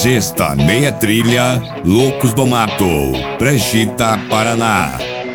Sexta, meia trilha, Loucos do Mato, Pranchita, Paraná.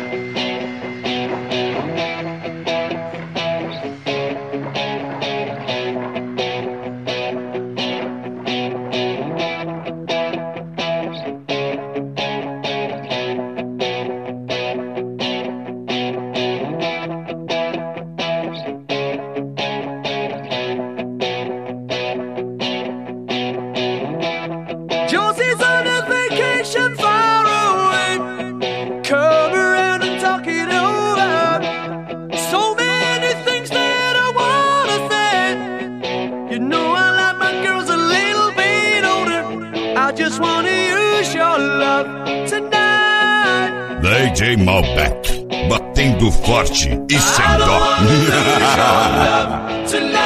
Josie's on a vacation far away. Come around and talk it over. So many things that I wanna say. You know I like my girls a little bit older. I just wanna use your love tonight. DJ Malbec, batendo forte e sem I don't dó. wanna lose your love tonight.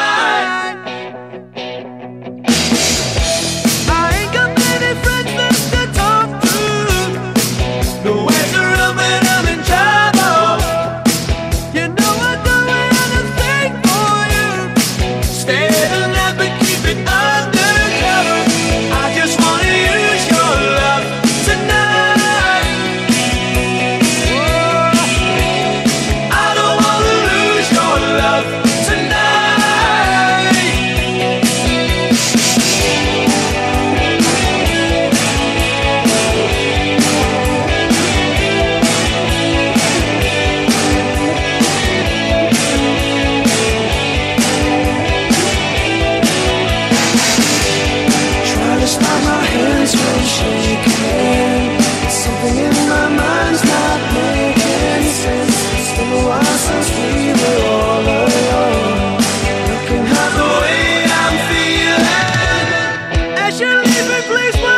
Something in my mind's not making sense. It's been a while since we were all alone. Looking at the way I'm feeling as you leave a place where